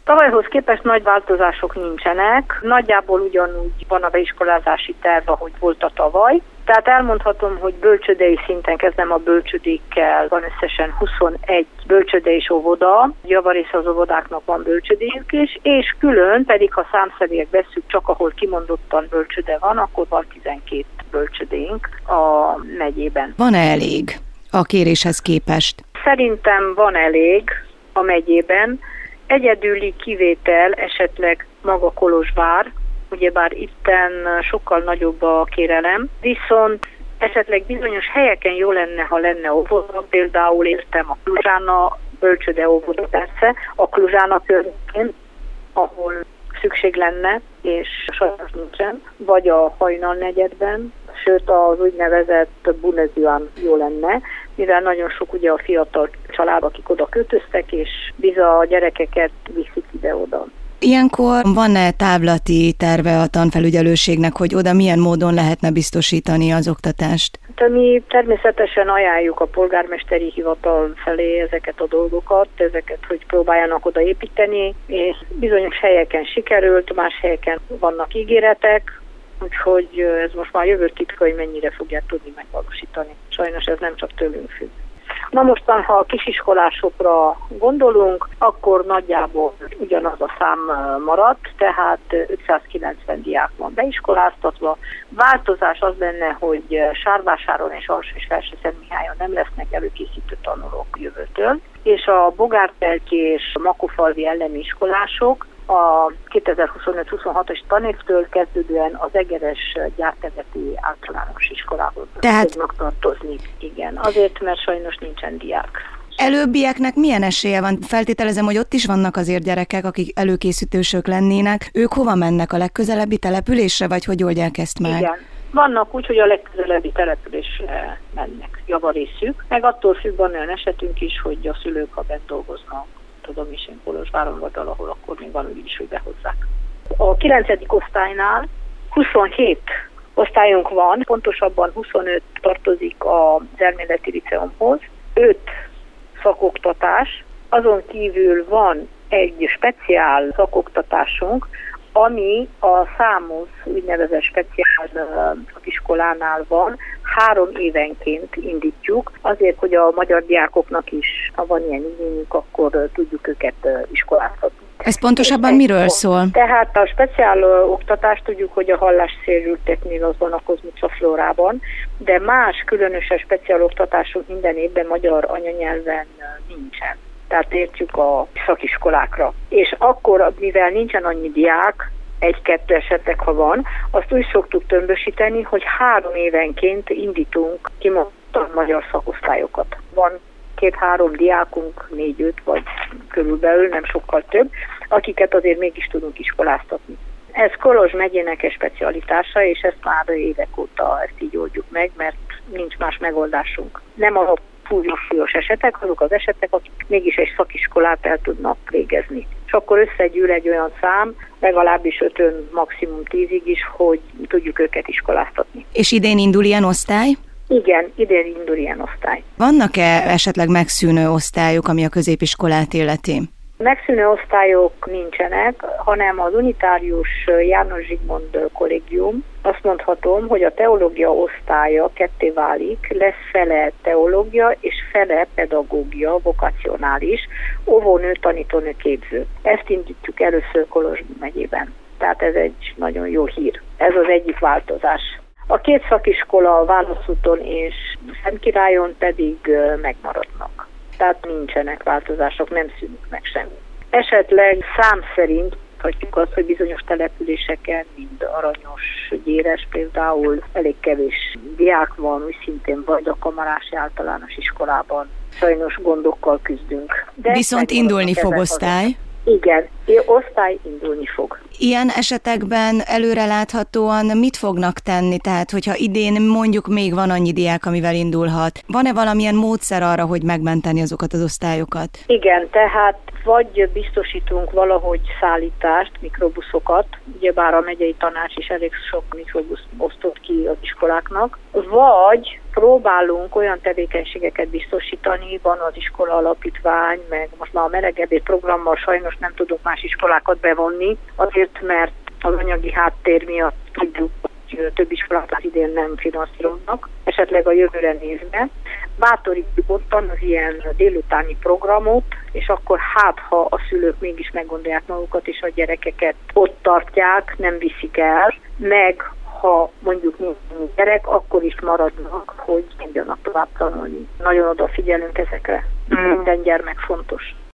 Tavalyhoz képest nagy változások nincsenek, nagyjából ugyanúgy van a beiskolázási terv, ahogy volt a tavaly. Tehát elmondhatom, hogy bölcsődei szinten kezdem a bölcsődékkel, van összesen 21 bölcsőde és óvoda, javarész az óvodáknak van bölcsődéjük is, és külön pedig, ha számszerűek vesszük, csak ahol kimondottan bölcsőde van, akkor van 12 bölcsődénk a megyében. Van-e elég a kéréshez képest? Szerintem van elég a megyében. Egyedüli kivétel esetleg maga Kolozsvár, ugyebár itten sokkal nagyobb a kérelem, viszont esetleg bizonyos helyeken jó lenne, ha lenne óvoda, például értem a Kluzsána bölcsőde óvoda persze, a Kluzsána környékén, ahol szükség lenne, és sajnos nincsen, vagy a Hajnal negyedben, sőt az úgynevezett Bunezuán jó lenne, mivel nagyon sok ugye a fiatal család, akik oda költöztek, és a gyerekeket viszik ide-oda. Ilyenkor van-e távlati terve a tanfelügyelőségnek, hogy oda milyen módon lehetne biztosítani az oktatást? Mi természetesen ajánljuk a polgármesteri hivatal felé ezeket a dolgokat, hogy próbáljanak oda építeni, és bizonyos helyeken sikerült, más helyeken vannak ígéretek, úgyhogy ez most már jövő titka, hogy mennyire fogják tudni megvalósítani. Sajnos ez nem csak tőlünk függ. Na mostan, ha a kisiskolásokra gondolunk, akkor nagyjából ugyanaz a szám maradt, tehát 590 diák van beiskoláztatva. Változás az lenne, hogy Sárvásáron és Alsó és Felső-Szentmihályon nem lesznek előkészítő tanulók jövőtől, és a Bogártelki és Makófalvi ellemi iskolások a 2025-26-os tanévtől kezdődően az Egeres gyárterületi általános iskolához tudnak tartozni. Igen, azért, mert sajnos nincsen diák. Előbbieknek milyen esélye van? Feltételezem, hogy ott is vannak azért gyerekek, akik előkészítősök lennének. Ők hova mennek? A legközelebbi településre, vagy hogy oldják ezt meg? Igen. Vannak úgy, hogy a legközelebbi településre mennek javarészük, meg attól függ, van olyan esetünk is, hogy a szülők, ha bent dolgoznak, tudom is, én Kolozsváron vagy valahol, akkor még van úgy is, hogy behozzák. A 9. osztálynál 27 osztályunk van, pontosabban 25 tartozik az elméleti liceumhoz, 5 szakoktatás, azon kívül van egy speciál szakoktatásunk, ami a számos úgynevezett speciál iskolánál van, 3 évenként indítjuk, azért, hogy a magyar diákoknak is, ha van ilyen igényük, akkor tudjuk őket iskoláztatni. Ez pontosabban miről szól? Tehát a speciál oktatást tudjuk, hogy a hallássérülteknél az van a Kozmica Flórában, de más különösen speciál oktatásunk minden évben magyar anyanyelven nincsen. Tehát értjük a szakiskolákra. És akkor, mivel nincsen annyi diák, 1-2 esetleg, ha van, azt úgy szoktuk tömbösíteni, hogy 3 évenként indítunk kimondottan magyar szakosztályokat. Van 2-3 diákunk, 4-5 vagy körülbelül, nem sokkal több, akiket azért mégis tudunk iskoláztatni. Ez Kolozs megyének egy specialitása, és ezt már évek óta ezt így oldjuk meg, mert nincs más megoldásunk. Nem a súlyos esetek, azok az esetek, akik mégis egy szakiskolát el tudnak végezni. És akkor összegyűl egy olyan szám, legalábbis 5-ön, maximum 10-ig is, hogy tudjuk őket iskoláztatni. És idén indul ilyen osztály? Igen, idén indul ilyen osztály. Vannak-e esetleg megszűnő osztályok, ami a középiskolát illeti? Megszűnő osztályok nincsenek, hanem az unitárius János Zsigmond kollégium. Azt mondhatom, hogy a teológia osztálya ketté válik, lesz fele teológia és fele pedagógia, vokacionális, óvónő, tanítónő, képző. Ezt indítjuk először Kolozs megyében. Tehát ez egy nagyon jó hír. Ez az egyik változás. A 2 szakiskola Válaszúton és Szentkirályon pedig megmaradnak. Tehát nincsenek változások, nem szűnik meg semmi. Esetleg szám szerint mondhatjuk azt, hogy bizonyos településeken, mint Aranyos, Gyéres például elég kevés diák van, úgy szintén Vajdakamarási általános iskolában. Sajnos gondokkal küzdünk. De viszont indulni fog osztály? Igen, osztály indulni fog. Ilyen esetekben előreláthatóan mit fognak tenni? Tehát, hogyha idén mondjuk még van annyi diák, amivel indulhat, van-e valamilyen módszer arra, hogy megmenteni azokat az osztályokat? Igen, tehát vagy biztosítunk valahogy szállítást, mikrobuszokat, ugyebár a megyei tanács is elég sok mikrobuszt osztott ki az iskoláknak, vagy próbálunk olyan tevékenységeket biztosítani, van az iskola alapítvány, meg most már a melegebéd programmal sajnos nem tudunk más iskolákat bevonni, azért mert az anyagi háttér miatt tudjuk, hogy több iskolát az idén nem finanszíroznak, esetleg a jövőre nézve. Bátorítjuk ottan az ilyen délutáni programot, és akkor ha a szülők mégis meggondolják magukat, és a gyerekeket ott tartják, nem viszik el, meg ha mondjuk nincs gyerek, akkor is maradnak, hogy tudjanak tovább tanulni. Nagyon odafigyelünk ezekre. Minden gyermek fontos.